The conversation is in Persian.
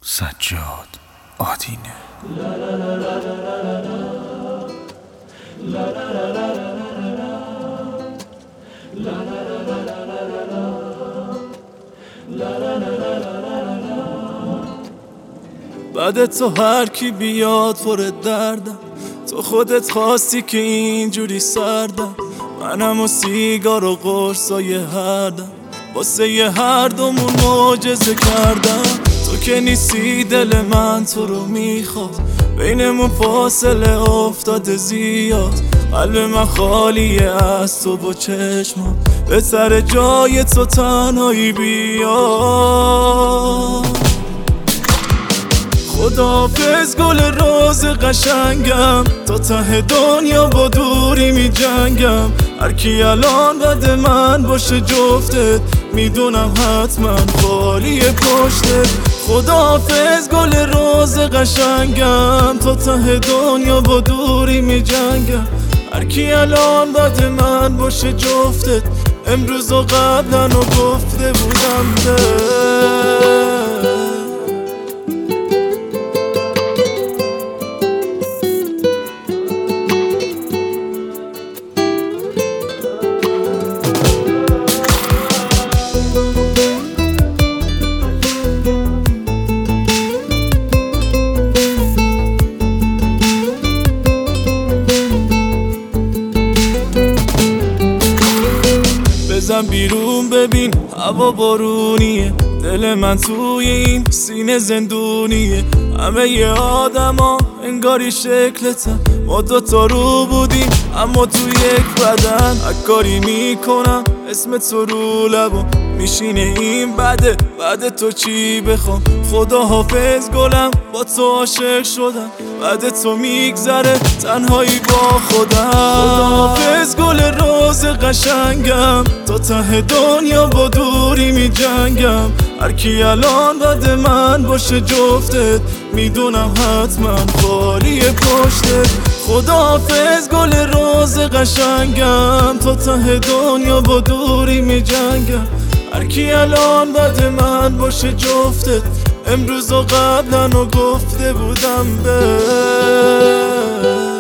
سجاد آدینه. بعد تو هر کی بیاد پر دردم، تو خودت خواستی که اینجوری سردم. منم و سیگار و قرصای هردم، واسه هر دومون معجزه کردم. تو که نیستی دل من تو رو میخواد، بینمون فاصله افتاده زیاد. قلب من خالیه از تو با چشمم، به سر جای تو تنهایی بیاد. خداحافظ گل روز قشنگم، تا ته دنیا با دوری می جنگم. هر کی الان بد من باشه جفتت، میدونم حتما خالی پشتت. خداحافظ گل روز قشنگم، تا ته دنیا با دوری می جنگم. هر کی الان بد من باشه جفتت، امروز و قبلا و گفته بودم بزن بیرون ببین هوا بارونیه، دل من توی این سینه زندونیه. همه ی آدما انگاری شکلتن، ما دوتا رو بودیم اما تو یک بدن. هر کاری میکنم اسم تو رو لبم میشینه، این بده بعد تو چی بخوام. خداحافظ گلم با تو عاشق شدم، بعد تو میگذره تنهایی با خودم. خداحافظ گل روز قشنگم، تا ته دنیا با دوری می جنگم. هر کی الان بد من باشه جفتت، میدونم حتما خالی پشتت. خداحافظ گل روز قشنگم، تا ته دنیا با دوری می جنگم. هر کی الان بد من باشه جفتت، امروز و قبلا و گفته بودم